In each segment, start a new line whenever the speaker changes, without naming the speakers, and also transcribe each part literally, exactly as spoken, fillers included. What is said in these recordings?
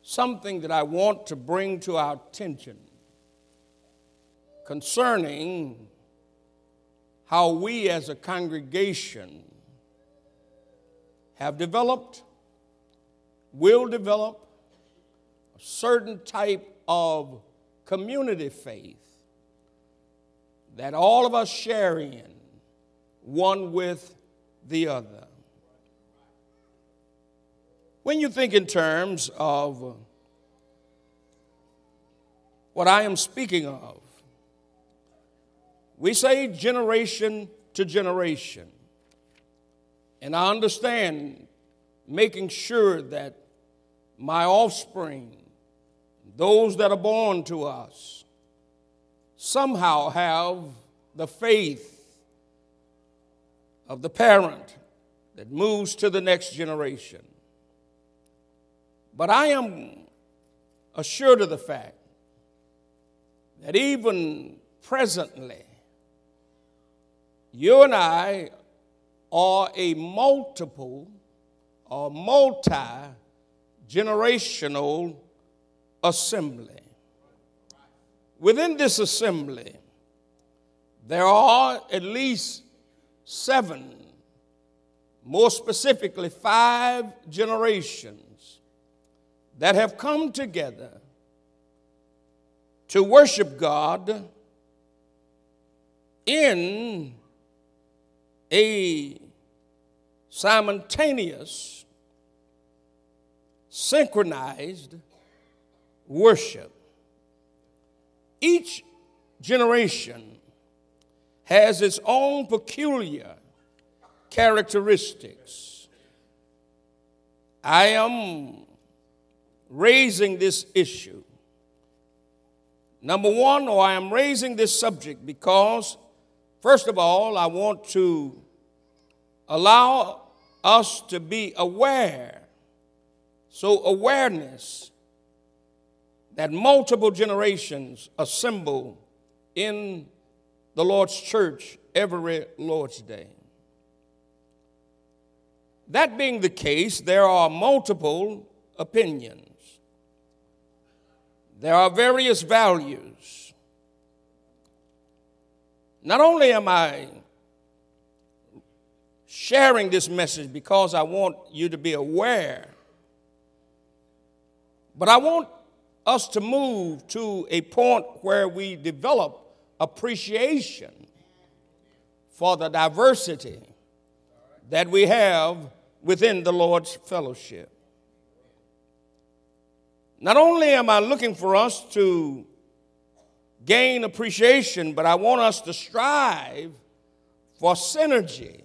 something that I want to bring to our attention concerning how we as a congregation have developed, will develop a certain type of community faith that all of us share in, one with the other. When you think in terms of what I am speaking of, we say generation to generation. And I understand making sure that my offspring, those that are born to us, somehow have the faith of the parent that moves to the next generation. But I am assured of the fact that even presently, you and I are a multiple or multi-generational assembly. Within this assembly, there are at least seven, more specifically five generations that have come together to worship God in a simultaneous, synchronized worship. Each generation has its own peculiar characteristics. I am raising this issue. Number one, or I am raising this subject because, first of all, I want to allow us to be aware, so awareness that multiple generations assemble in the Lord's church every Lord's Day. That being the case, there are multiple opinions. There are various values. Not only am I sharing this message because I want you to be aware, but I want us to move to a point where we develop appreciation for the diversity that we have within the Lord's fellowship. Not only am I looking for us to gain appreciation, but I want us to strive for synergy,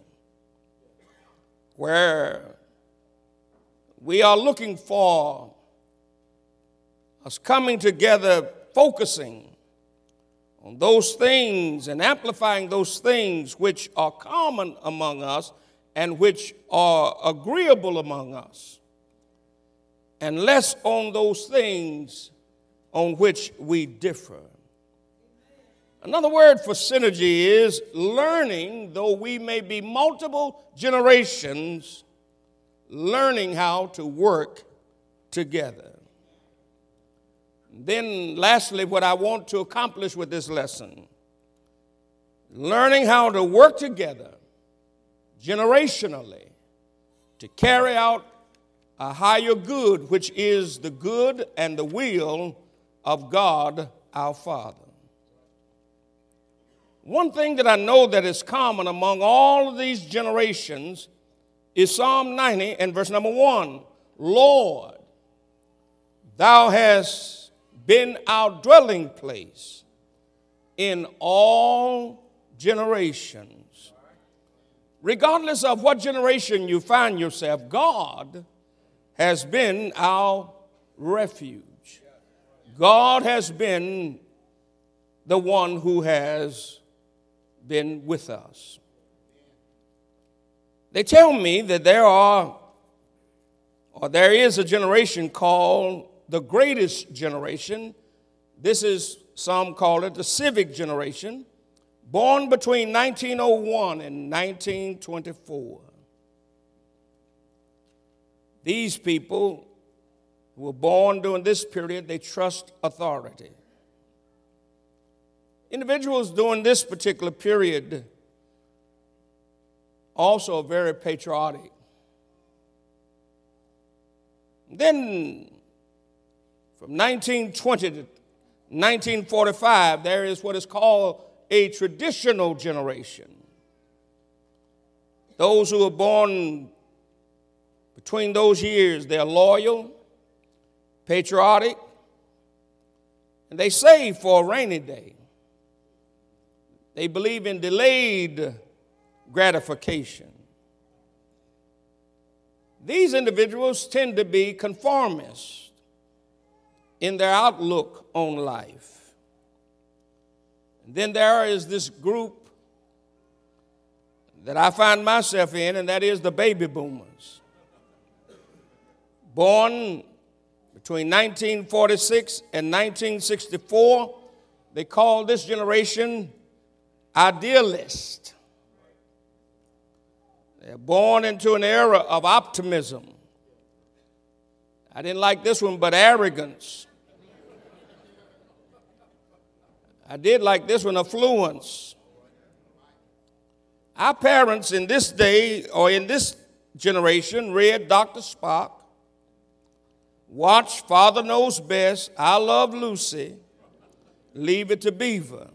where we are looking for us coming together, focusing on those things and amplifying those things which are common among us and which are agreeable among us, and less on those things on which we differ. Another word for synergy is learning, though we may be multiple generations, learning how to work together. Then lastly, what I want to accomplish with this lesson, learning how to work together generationally to carry out a higher good, which is the good and the will of God our Father. One thing that I know that is common among all of these generations is Psalm ninety and verse number one. Lord, thou hast been our dwelling place in all generations. Regardless of what generation you find yourself, God has been our refuge. God has been the one who has been with us. They tell me that there are, or there is a generation called the greatest generation. This is, some call it the civic generation, born between nineteen oh one and nineteen twenty-four. These people who were born during this period, they trust authority. Individuals during this particular period also are very patriotic. Then, from nineteen twenty to nineteen forty-five, there is what is called a traditional generation. Those who are born between those years, they're loyal, patriotic, and they save for a rainy day. They believe in delayed gratification. These individuals tend to be conformists in their outlook on life. And then there is this group that I find myself in, and that is the baby boomers. Born between nineteen forty-six and nineteen sixty-four, they call this generation idealist. They're born into an era of optimism. I didn't like this one, but arrogance. I did like this one, affluence. Our parents in this day or in this generation read Doctor Spock, watched Father Knows Best, I Love Lucy, Leave It to Beaver.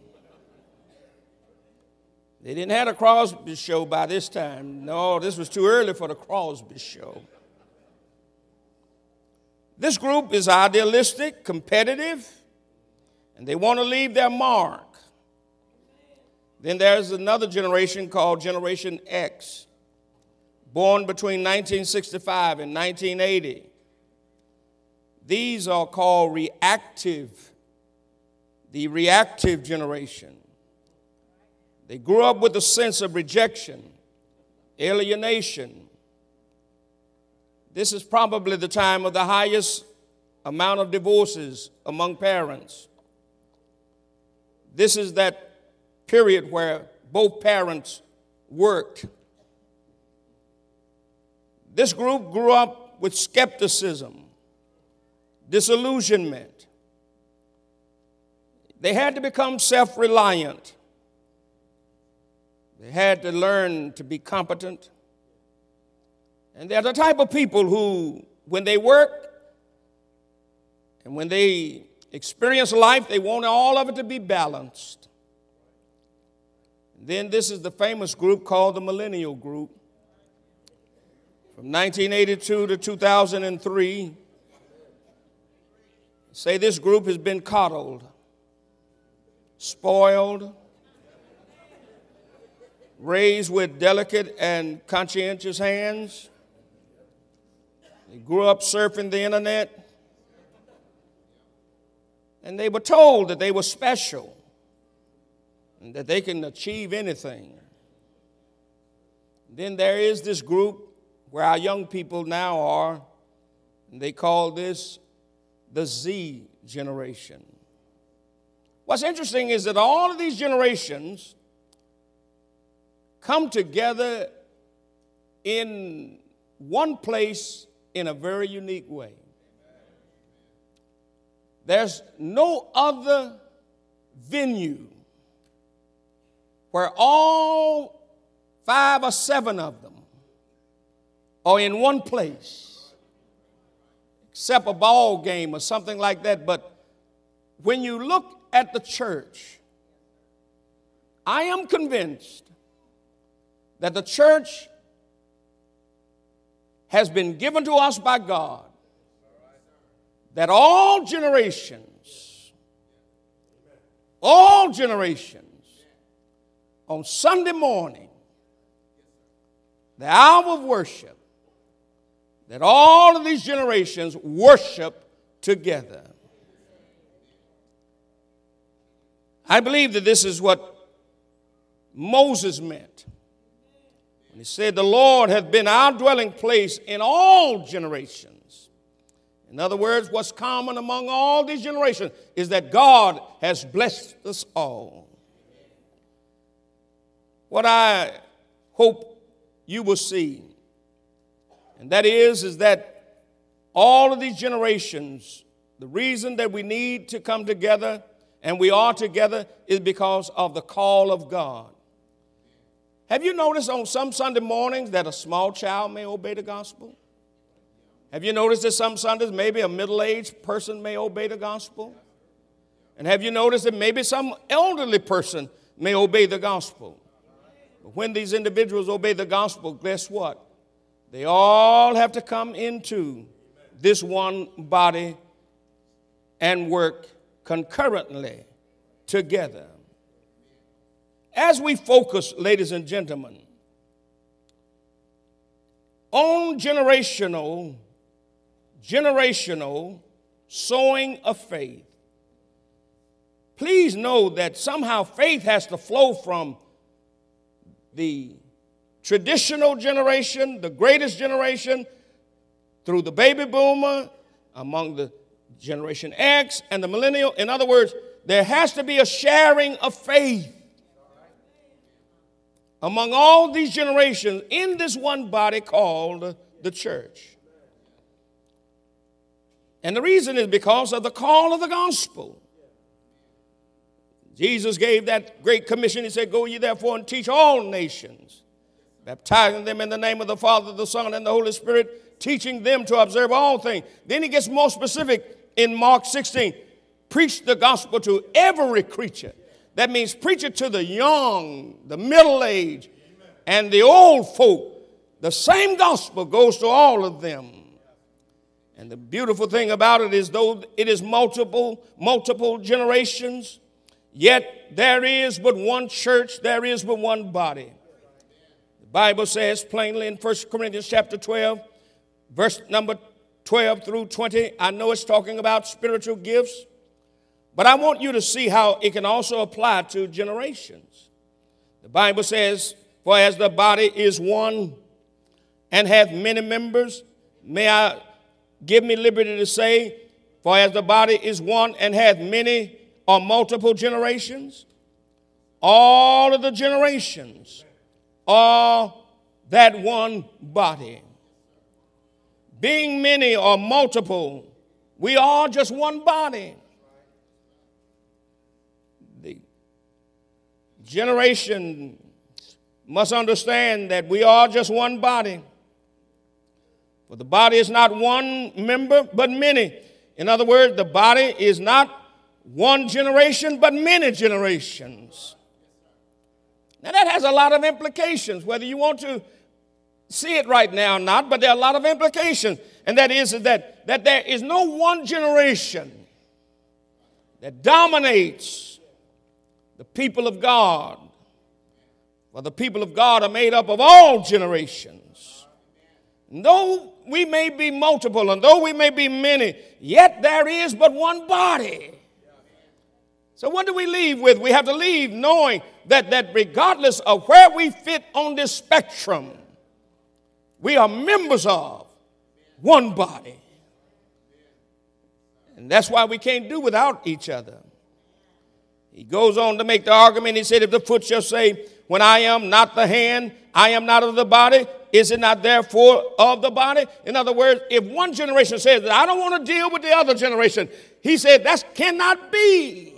They didn't have a Crosby show by this time. No, this was too early for the Crosby show. This group is idealistic, competitive, and they want to leave their mark. Then there's another generation called Generation X, born between nineteen sixty-five and nineteen eighty. These are called reactive, the reactive generation. They grew up with a sense of rejection, alienation. This is probably the time of the highest amount of divorces among parents. This is that period where both parents worked. This group grew up with skepticism, disillusionment. They had to become self-reliant. They had to learn to be competent. And they're the type of people who, when they work and when they experience life, they want all of it to be balanced. Then this is the famous group called the Millennial Group. From nineteen eighty-two to two thousand three, say this group has been coddled, spoiled, raised with delicate and conscientious hands. They grew up surfing the internet. And they were told that they were special and that they can achieve anything. Then there is this group where our young people now are, and they call this the Z generation. What's interesting is that all of these generations come together in one place in a very unique way. There's no other venue where all five or seven of them are in one place, except a ball game or something like that. But when you look at the church, I am convinced that the church has been given to us by God, that all generations, all generations, on Sunday morning, the hour of worship, that all of these generations worship together. I believe that this is what Moses meant when he said, the Lord hath been our dwelling place in all generations. In other words, what's common among all these generations is that God has blessed us all. What I hope you will see, and that is, is that all of these generations, the reason that we need to come together and we are together is because of the call of God. Have you noticed on some Sunday mornings that a small child may obey the gospel? Have you noticed that some Sundays maybe a middle-aged person may obey the gospel? And have you noticed that maybe some elderly person may obey the gospel? But when these individuals obey the gospel, guess what? They all have to come into this one body and work concurrently together. As we focus, ladies and gentlemen, on generational, generational sowing of faith, please know that somehow faith has to flow from the traditional generation, the greatest generation, through the baby boomer, among the Generation X and the millennial. In other words, there has to be a sharing of faith among all these generations in this one body called the church. And the reason is because of the call of the gospel. Jesus gave that great commission. He said, go ye therefore and teach all nations, baptizing them in the name of the Father, the Son, and the Holy Spirit, teaching them to observe all things. Then he gets more specific in Mark sixteen. Preach the gospel to every creature. That means preach it to the young, the middle-aged, and the old folk. The same gospel goes to all of them. And the beautiful thing about it is, though it is multiple, multiple generations, yet there is but one church, there is but one body. The Bible says plainly in First Corinthians chapter twelve, verse number twelve through twenty, I know it's talking about spiritual gifts, but I want you to see how it can also apply to generations. The Bible says, for as the body is one and hath many members, may I give me liberty to say, for as the body is one and hath many or multiple generations, all of the generations are that one body. Being many or multiple, we are just one body. The generation must understand that we are just one body. For the body is not one member, but many. In other words, the body is not one generation, but many generations. Now that has a lot of implications, whether you want to see it right now or not, but there are a lot of implications. And that is that, that there is no one generation that dominates the people of God. For the people of God are made up of all generations. And though we may be multiple and though we may be many, yet there is but one body. So what do we leave with? We have to leave knowing that, that regardless of where we fit on this spectrum, we are members of one body. And that's why we can't do without each other. He goes on to make the argument. He said, if the foot shall say, when I am not the hand, I am not of the body, is it not therefore of the body? In other words, if one generation says that I don't want to deal with the other generation, he said that cannot be.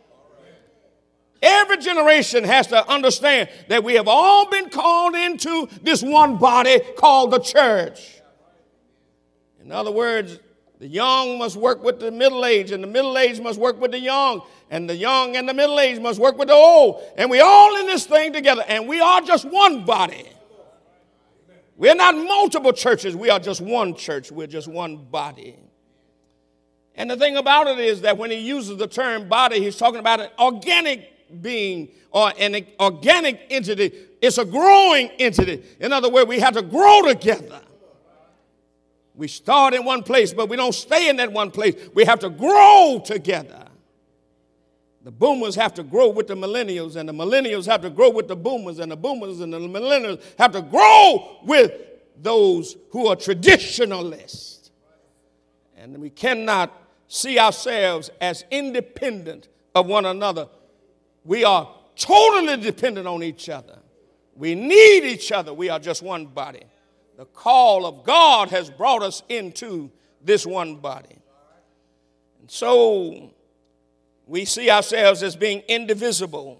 Every generation has to understand that we have all been called into this one body called the church. In other words, the young must work with the middle-aged, and the middle-aged must work with the young, and the young and the middle-aged must work with the old. And we all in this thing together, and we are just one body. We're not multiple churches. We are just one church. We're just one body. And the thing about it is that when he uses the term body, he's talking about an organic being or an organic entity. It's a growing entity. In other words, we have to grow together. We start in one place, but we don't stay in that one place. We have to grow together. The boomers have to grow with the millennials, and the millennials have to grow with the boomers, and the boomers and the millennials have to grow with those who are traditionalists. And we cannot see ourselves as independent of one another. We are totally dependent on each other. We need each other. We are just one body. The call of God has brought us into this one body. And so we see ourselves as being indivisible.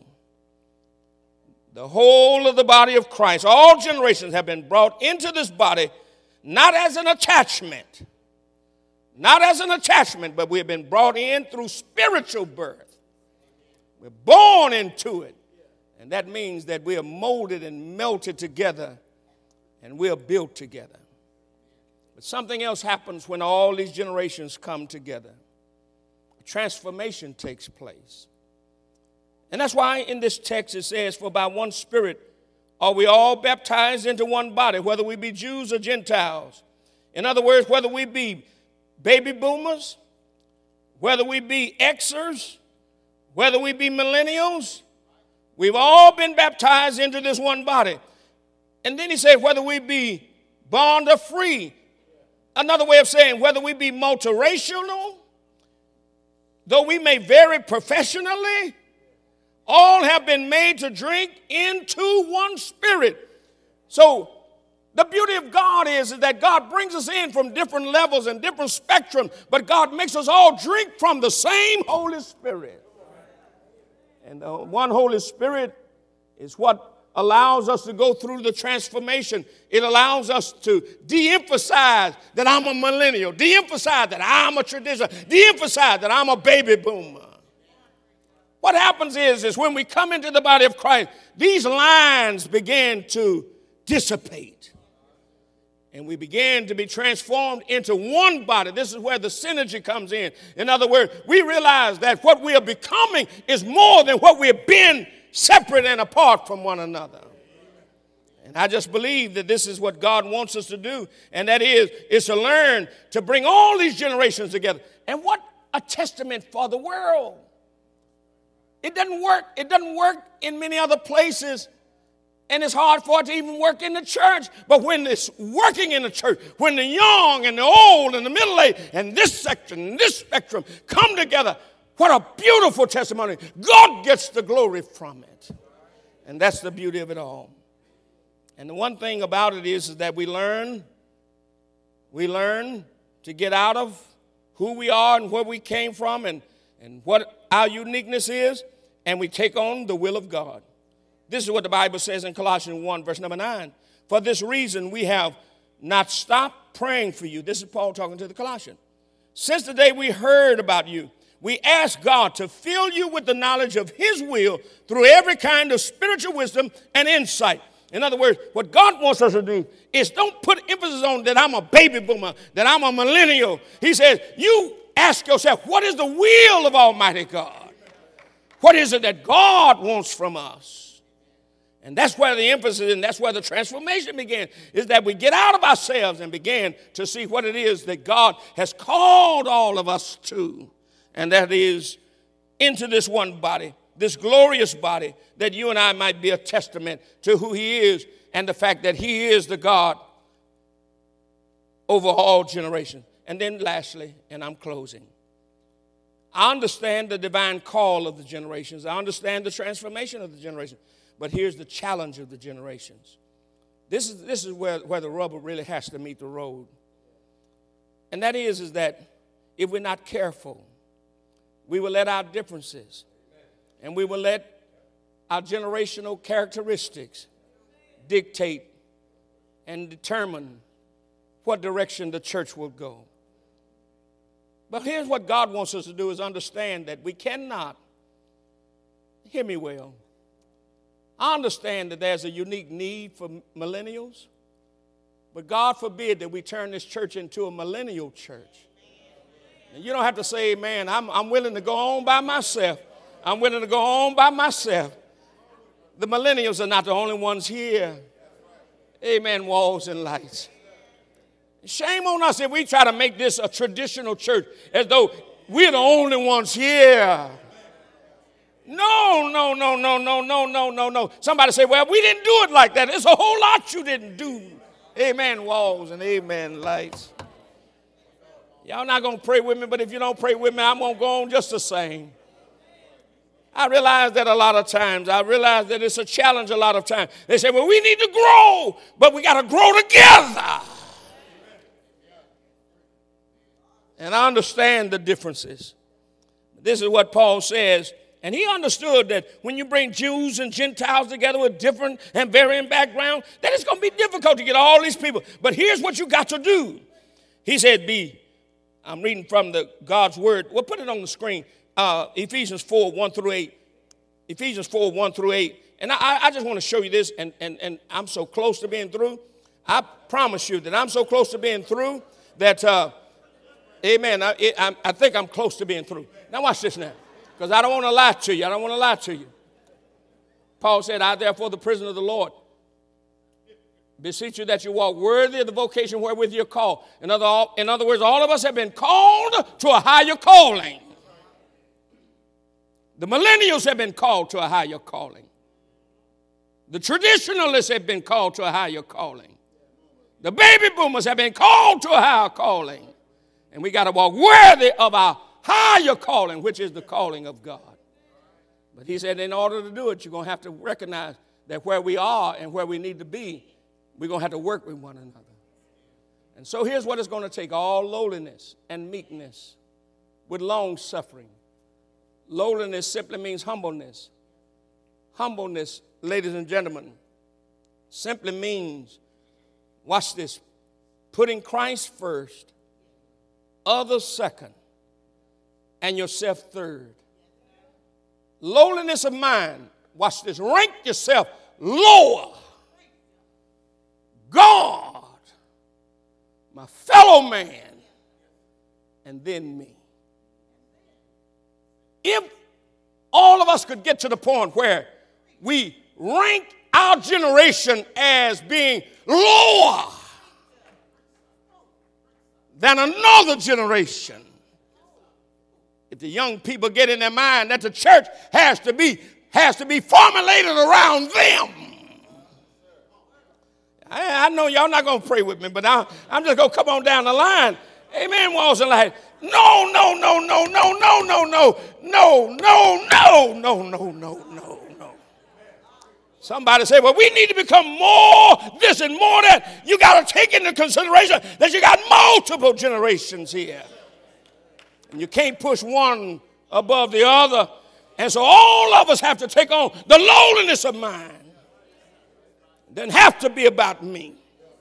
The whole of the body of Christ, all generations have been brought into this body, not as an attachment, not as an attachment, but we have been brought in through spiritual birth. We're born into it. And that means that we are molded and melted together, and we are built together. But something else happens when all these generations come together. A transformation takes place. And that's why in this text it says, for by one Spirit are we all baptized into one body, whether we be Jews or Gentiles. In other words, whether we be baby boomers, whether we be Xers, whether we be millennials, we've all been baptized into this one body. And then he said, whether we be bond or free. Another way of saying, whether we be multiracial, though we may vary professionally, all have been made to drink into one Spirit. So the beauty of God is, is that God brings us in from different levels and different spectrums, but God makes us all drink from the same Holy Spirit. And the one Holy Spirit is what allows us to go through the transformation. It allows us to de-emphasize that I'm a millennial, de-emphasize that I'm a traditional, de-emphasize that I'm a baby boomer. What happens is, is when we come into the body of Christ, these lines begin to dissipate. And we begin to be transformed into one body. This is where the synergy comes in. In other words, we realize that what we are becoming is more than what we have been, separate and apart from one another. And I just believe that this is what God wants us to do, and that is, is to learn to bring all these generations together. And what a testament for the world. It doesn't work. It doesn't work in many other places, and it's hard for it to even work in the church. But when it's working in the church, when the young and the old and the middle-aged and this section and this spectrum come together, what a beautiful testimony. God gets the glory from it. And that's the beauty of it all. And the one thing about it is, is that we learn, we learn to get out of who we are and where we came from and, and what our uniqueness is, and we take on the will of God. This is what the Bible says in Colossians one, verse number nine. For this reason, we have not stopped praying for you. This is Paul talking to the Colossians. Since the day we heard about you, we ask God to fill you with the knowledge of his will through every kind of spiritual wisdom and insight. In other words, what God wants us to do is don't put emphasis on that I'm a baby boomer, that I'm a millennial. He says, you ask yourself, what is the will of Almighty God? What is it that God wants from us? And that's where the emphasis and that's where the transformation begins, is that we get out of ourselves and begin to see what it is that God has called all of us to. And that is into this one body, this glorious body, that you and I might be a testament to who he is and the fact that he is the God over all generations. And then lastly, and I'm closing, I understand the divine call of the generations. I understand the transformation of the generations. But here's the challenge of the generations. This is, this is where, where the rubber really has to meet the road. And that is, is that if we're not careful, we will let our differences and we will let our generational characteristics dictate and determine what direction the church will go. But here's what God wants us to do, is understand that we cannot, hear me well, I understand that there's a unique need for millennials, but God forbid that we turn this church into a millennial church. And you don't have to say, man, I'm, I'm willing to go on by myself. I'm willing to go on by myself. The millennials are not the only ones here. Amen, walls and lights. Shame on us if we try to make this a traditional church as though we're the only ones here. No, no, no, no, no, no, no, no, no. Somebody say, well, we didn't do it like that. There's a whole lot you didn't do. Amen, walls and amen, lights. Y'all not going to pray with me, but if you don't pray with me, I'm going to go on just the same. I realize that a lot of times. I realize that it's a challenge a lot of times. They say, well, we need to grow, but we got to grow together. And I understand the differences. This is what Paul says. And he understood that when you bring Jews and Gentiles together with different and varying backgrounds, that it's going to be difficult to get all these people. But here's what you got to do. He said, be, I'm reading from the God's word. We'll put it on the screen. Uh, Ephesians four, one through eight. Ephesians four, one through eight. And I, I just want to show you this, and, and, and I'm so close to being through. I promise you that I'm so close to being through that, uh, amen, I, it, I, I think I'm close to being through. Now watch this now, because I don't want to lie to you. I don't want to lie to you. Paul said, I therefore, the prisoner of the Lord, beseech you that you walk worthy of the vocation wherewith you're called. In other, in other words, all of us have been called to a higher calling. The millennials have been called to a higher calling. The traditionalists have been called to a higher calling. The baby boomers have been called to a higher calling. And we got to walk worthy of our higher calling, which is the calling of God. But he said in order to do it, you're going to have to recognize that where we are and where we need to be, we're going to have to work with one another. And so here's what it's going to take: all lowliness and meekness with long suffering. Lowliness simply means humbleness. Humbleness, ladies and gentlemen, simply means, watch this, putting Christ first, others second, and yourself third. Lowliness of mind, watch this, rank yourself lower. God, my fellow man, and then me. If all of us could get to the point where we rank our generation as being lower than another generation, if the young people get in their mind that the church has to be, has to be formulated around them. I, I know y'all not going to pray with me, but I, I'm just going to come on down the line. Amen, walls and light. No, no, no, no, no, no, no, no, no, no, no, no, no, no, no, no. Somebody say, well, we need to become more this and more that. You got to take into consideration that you got multiple generations here. And you can't push one above the other. And so all of us have to take on the lowliness of mind. It doesn't have to be about me.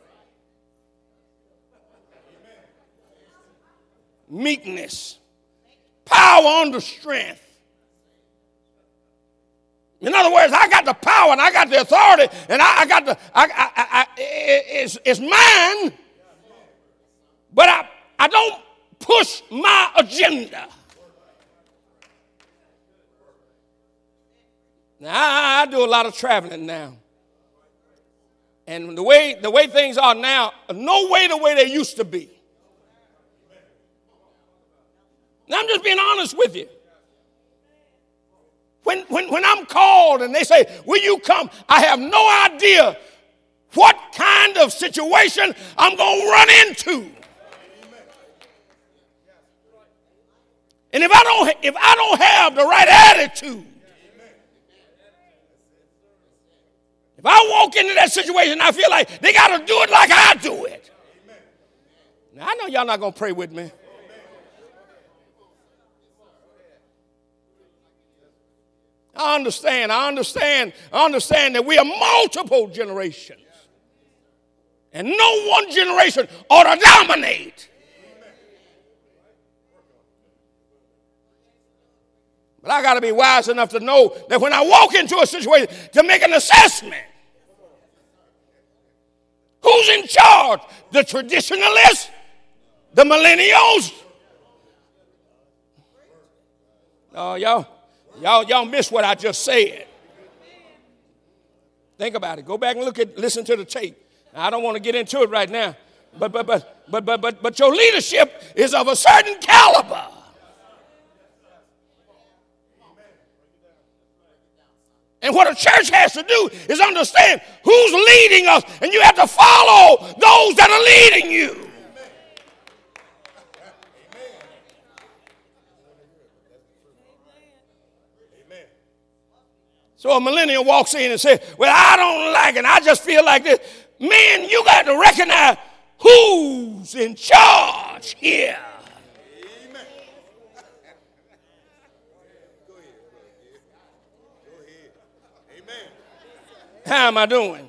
Meekness, power under strength. In other words, I got the power and I got the authority and I, I got the, I, I, I, it's, it's mine, but I, I don't push my agenda. Now, I, I do a lot of traveling now. And the way, the way things are now, no way the way they used to be. Now, I'm just being honest with you. When, when, when I'm called and they say, will you come? I have no idea what kind of situation I'm going to run into. And if I don't, if I don't have the right attitude, if I walk into that situation, I feel like they got to do it like I do it. Now, I know y'all not going to pray with me. I understand, I understand, I understand that we are multiple generations. And no one generation ought to dominate. But I got to be wise enough to know that when I walk into a situation to make an assessment, who's in charge? The traditionalists? The millennials? Oh, y'all. Y'all, y'all missed what I just said. Think about it. Go back and look at, listen to the tape. Now, I don't want to get into it right now, but but but but but but but your leadership is of a certain caliber. And what a church has to do is understand who's leading us, and you have to follow those that are leading you. So a millennial walks in and says, well, I don't like it. I just feel like this. Man, you got to recognize who's in charge here. How am I doing?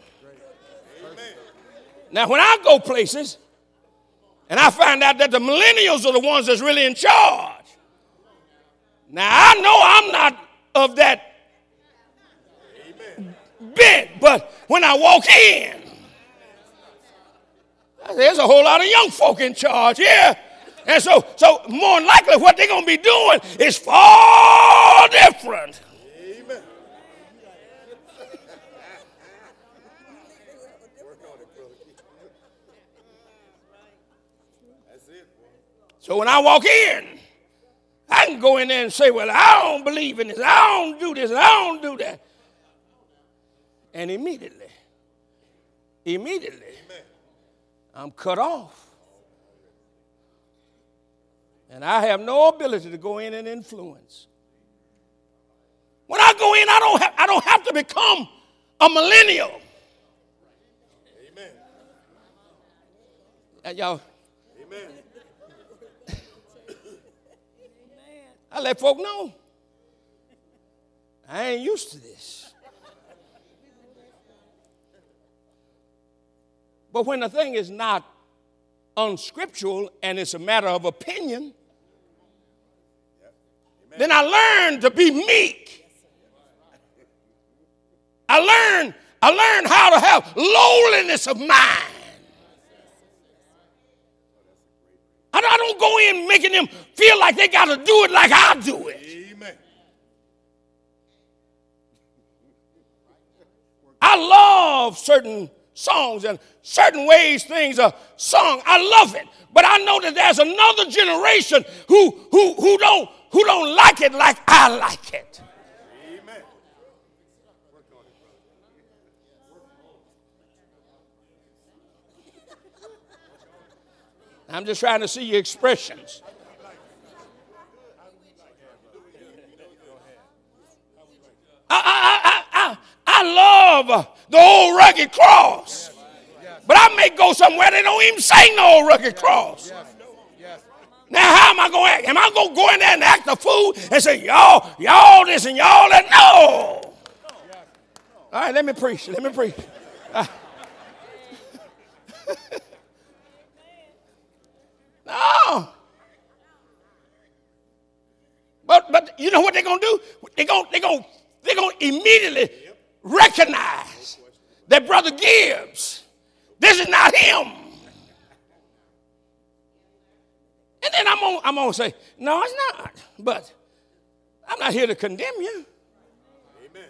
Now, when I go places and I find out that the millennials are the ones that's really in charge, now I know I'm not of that bent, but when I walk in, there's a whole lot of young folk in charge here. And so, so more than likely what they're going to be doing is far different. Amen. So when I walk in, I can go in there and say, well, I don't believe in this. I don't do this. I don't do that. And immediately, immediately, Amen. I'm cut off. And I have no ability to go in and influence. When I go in, I don't have, I don't have to become a millennial. Amen. Uh, y'all. Amen. I let folk know. I ain't used to this. But when the thing is not unscriptural and it's a matter of opinion, then I learned to be meek. I learned, I learned how to have lowliness of mind. I don't go in making them feel like they got to do it like I do it. Amen. I love certain songs and certain ways things are sung. I love it. But I know that there's another generation who, who, who, don't, who don't like it like I like it. Amen. I'm just trying to see your expressions. I, I, I, I, I love the old rugged cross. But I may go somewhere they don't even sing the old rugged cross. Now, how am I going to act? Am I going to go in there and act a fool and say, y'all, y'all this and y'all that? No. All right, let me preach. Let me preach. Uh, no. But but you know what they're going to do? They're going they're going they're going to immediately recognize that Brother Gibbs, this is not him. And then I'm going I'm going to say, no, it's not. But I'm not here to condemn you. Amen.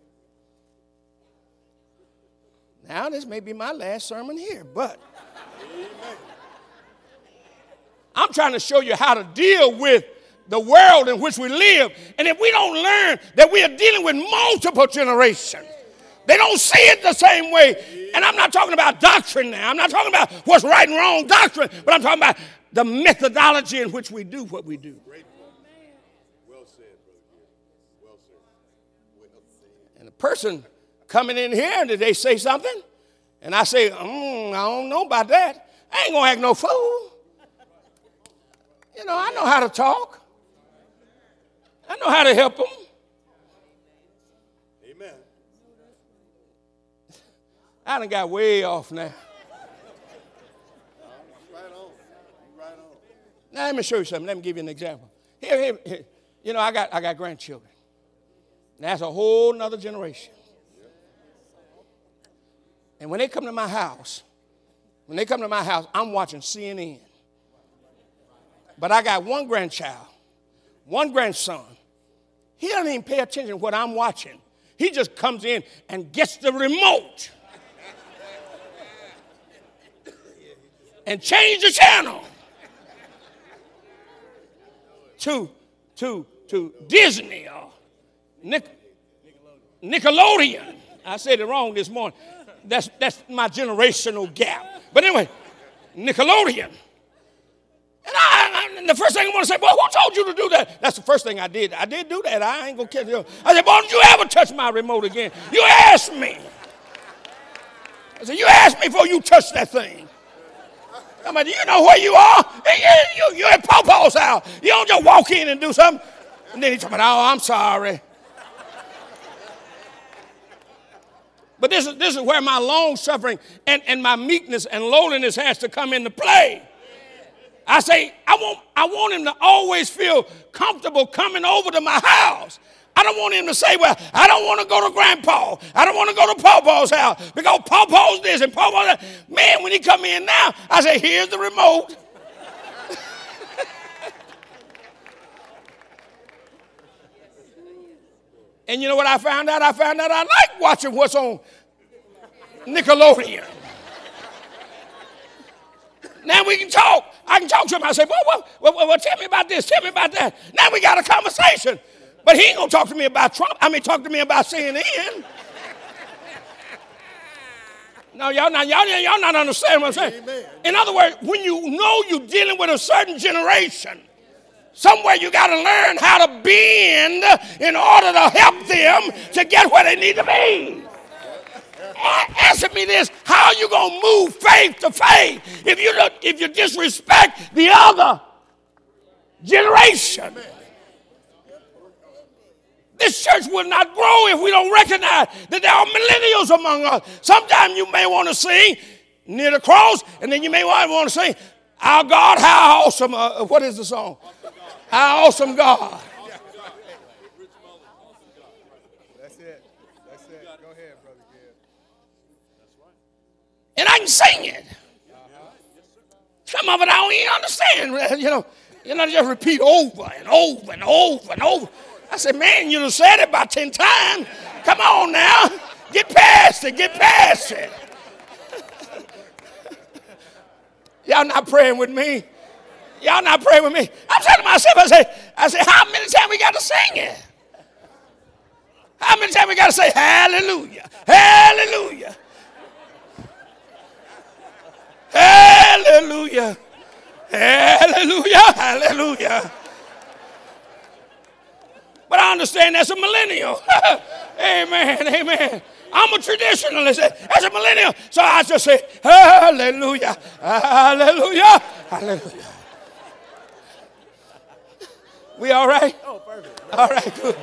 Now, this may be my last sermon here, but Amen. I'm trying to show you how to deal with the world in which we live. And if we don't learn that we are dealing with multiple generations, they don't see it the same way. And I'm not talking about doctrine now. I'm not talking about what's right and wrong doctrine, but I'm talking about the methodology in which we do what we do. Well said, Brother. Well said. Well said. And the person coming in here, and did they say something? And I say, mm, I don't know about that. I ain't going to act no fool. You know, I know how to talk. I know how to help them. Amen. I done got way off now. Right on. Right on. Now let me show you something. Let me give you an example. Here, here, here. You know, I got I got grandchildren. That's a whole nother generation. And when they come to my house, when they come to my house, I'm watching C N N. But I got one grandchild, one grandson. He doesn't even pay attention to what I'm watching. He just comes in and gets the remote and change the channel to, to, to Disney or Nic- Nickelodeon. I said it wrong this morning. That's, that's my generational gap. But anyway, Nickelodeon. And, I, and the first thing I want to say, well, who told you to do that? That's the first thing I did. I did do that. I ain't going to catch you. I said, boy, don't you ever touch my remote again. You asked me. I said, you asked me before you touch that thing. I mean, do you know where you are? You, you're at Pawpaw's house. You don't just walk in and do something. And then he told me, oh, I'm sorry. But this is, this is where my long suffering and, and my meekness and lowliness has to come into play. I say, I want, I want him to always feel comfortable coming over to my house. I don't want him to say, well, I don't want to go to Grandpa. I don't want to go to Pawpaw's house because Pawpaw's this and Pawpaw's that. Man, when he come in now, I say, here's the remote. And you know what I found out? I found out I like watching what's on Nickelodeon. Now we can talk. I can talk to him. I say, well, well, well, well, tell me about this. Tell me about that. Now we got a conversation. But he ain't going to talk to me about Trump. I mean, talk to me about C N N. No, y'all not, y'all, y'all not understand what I'm saying. Amen. In other words, when you know you're dealing with a certain generation, somewhere you got to learn how to bend in order to help them to get where they need to be. Answer me this: how are you going to move faith to faith if you look, if you disrespect the other generation? This church will not grow if we don't recognize that there are millennials among us. Sometimes you may want to sing near the cross, and then you may want to sing, our God, how awesome. Uh, what is the song? How awesome God.
That's it. That's it. Go ahead, Brother Gibb.
And I can sing it. Some of it I don't even understand. You know, you know, just repeat over and over and over and over. I said, man, you done said it about ten times. Come on now. Get past it. Get past it. Y'all not praying with me. Y'all not praying with me. I'm saying to myself, I say, I say, how many times we got to sing it? How many times we got to say hallelujah? Hallelujah. Hallelujah. Hallelujah. Hallelujah. But I understand that's a millennial. Amen, amen. I'm a traditionalist. That's a millennial. So I just say, hallelujah, hallelujah, hallelujah. We all right?
Oh, perfect.
All right, good.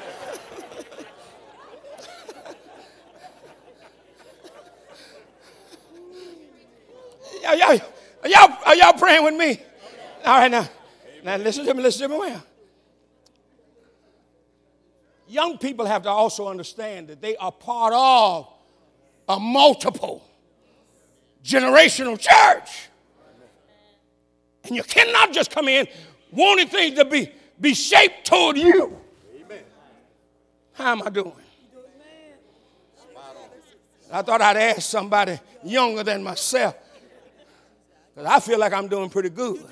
Y'all, y'all, are, y'all, are y'all praying with me? All right, now. Now listen to me, listen to me well. Young people have to also understand that they are part of a multiple generational church. And you cannot just come in wanting things to be, be shaped toward you. Amen. How am I doing? I thought I'd ask somebody younger than myself, because I feel like I'm doing pretty good.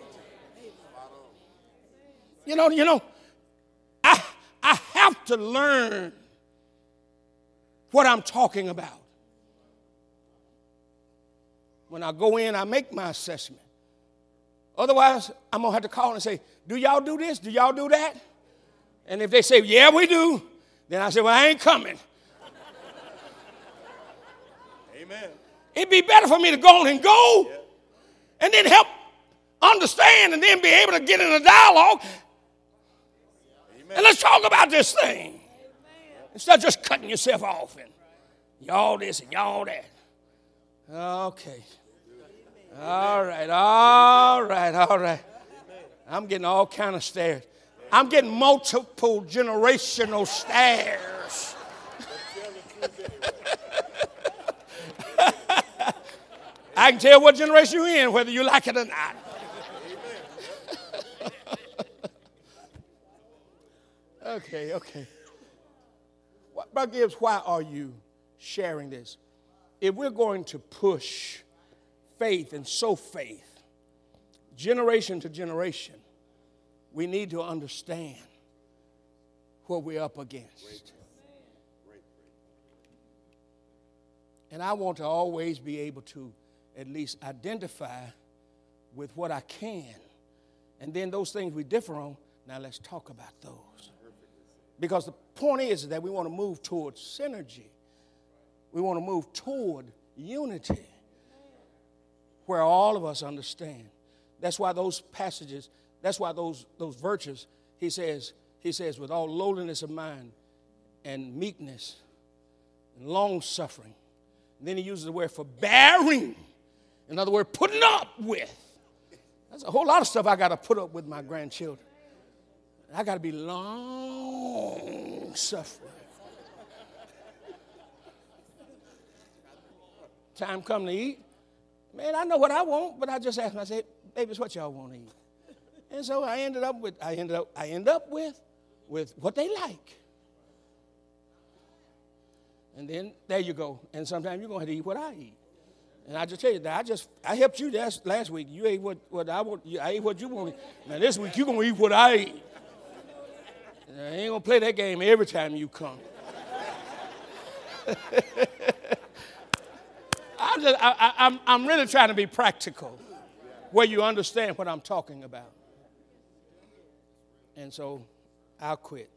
You know, you know, I I have to learn what I'm talking about. When I go in, I make my assessment. Otherwise, I'm going to have to call and say, do y'all do this? Do y'all do that? And if they say, yeah, we do, then I say, well, I ain't coming.
Amen.
It'd be better for me to go on and go, yeah, and then help understand and then be able to get in a dialogue. And let's talk about this thing. Amen. Instead of just cutting yourself off and y'all this and y'all that. Okay. All right, all right, all right. I'm getting all kind of stares. I'm getting multiple generational stares. I can tell what generation you're in, whether you like it or not. Okay, okay. Brother Gibbs, why are you sharing this? If we're going to push faith and sow faith, generation to generation, we need to understand what we're up against. And I want to always be able to at least identify with what I can. And then those things we differ on, now let's talk about those. Because the point is that we want to move towards synergy. We want to move toward unity where all of us understand. That's why those passages, that's why those, those virtues, he says, he says, with all lowliness of mind and meekness, and long suffering. And then he uses the word for bearing. In other words, putting up with. That's a whole lot of stuff I got to put up with my grandchildren. I got to be long suffering. Time come to eat. Man, I know what I want, but I just asked them, I said, babies, what y'all want to eat? And so I ended up with, I ended up, I end up with, with what they like. And then there you go. And sometimes you're going to have to eat what I eat. And I just tell you that I just, I helped you last, last week. You ate what, what I want, I ate what you want to eat. Now this week you're going to eat what I eat. And I ain't going to play that game every time you come. I'm, just, I, I, I'm, I'm really trying to be practical where you understand what I'm talking about. And so I'll quit.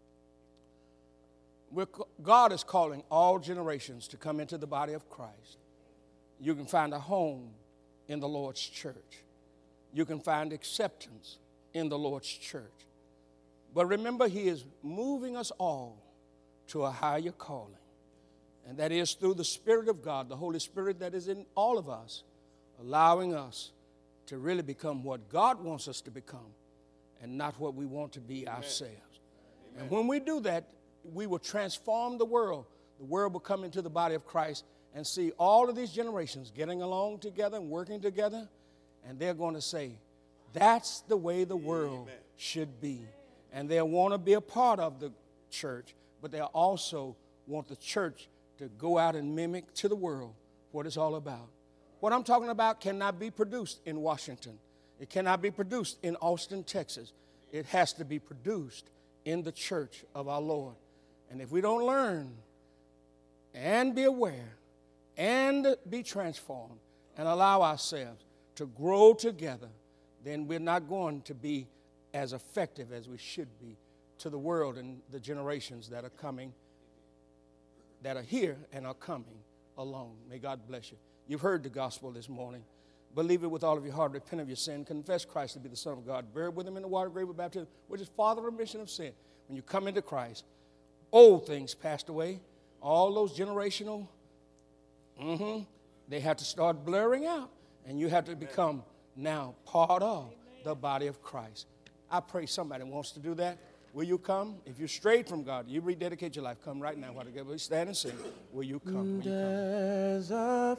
We're, God is calling all generations to come into the body of Christ. You can find a home in the Lord's church. You can find acceptance in the Lord's church. But remember, he is moving us all to a higher calling. And that is through the Spirit of God, the Holy Spirit that is in all of us, allowing us to really become what God wants us to become and not what we want to be ourselves. Amen. And when we do that, we will transform the world. The world will come into the body of Christ and see all of these generations getting along together and working together, and they're going to say, that's the way the world Amen. Should be. And they'll want to be a part of the church, but they'll also want the church to go out and mimic to the world what it's all about. What I'm talking about cannot be produced in Washington. It cannot be produced in Austin, Texas. It has to be produced in the church of our Lord. And if we don't learn and be aware and be transformed and allow ourselves to grow together, then we're not going to be as effective as we should be to the world and the generations that are coming, that are here and are coming along. May God bless you. You've heard the gospel this morning. Believe it with all of your heart, repent of your sin, confess Christ to be the Son of God, buried with him in the water grave of baptism, which is for the remission of sin. When you come into Christ, old things passed away. All those generational, mm-hmm, they have to start blurring out, and you have to become now part of the body of Christ. I pray somebody wants to do that. Will you come? If you're strayed from God, you rededicate your life. Come right now. While together, stand and sing. Will you come? Will you come?
There's a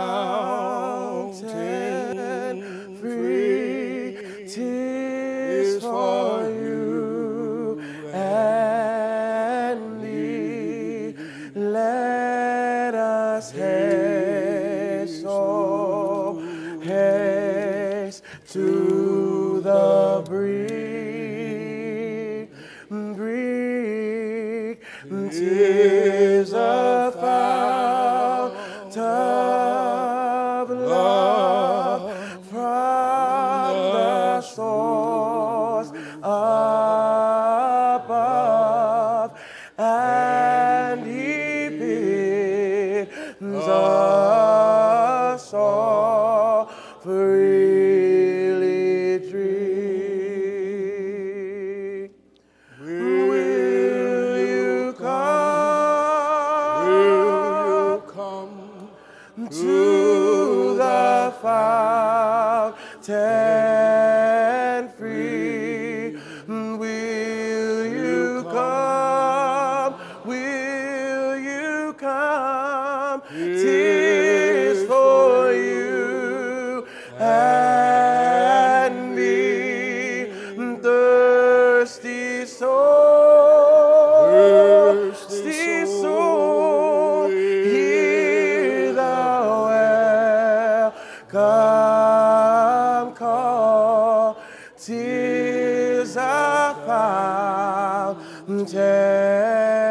fountain free, 'tis for you and me. Let us haste, oh, haste to the brink. 'Tis a fount of love from the source above, and he bids us all freely drink. Will you come to the fountain free? Will you come? Will you come? 'Tis for you and me, thirsty soul, thirsty soul, hear the welcome call. 'Tis a fountain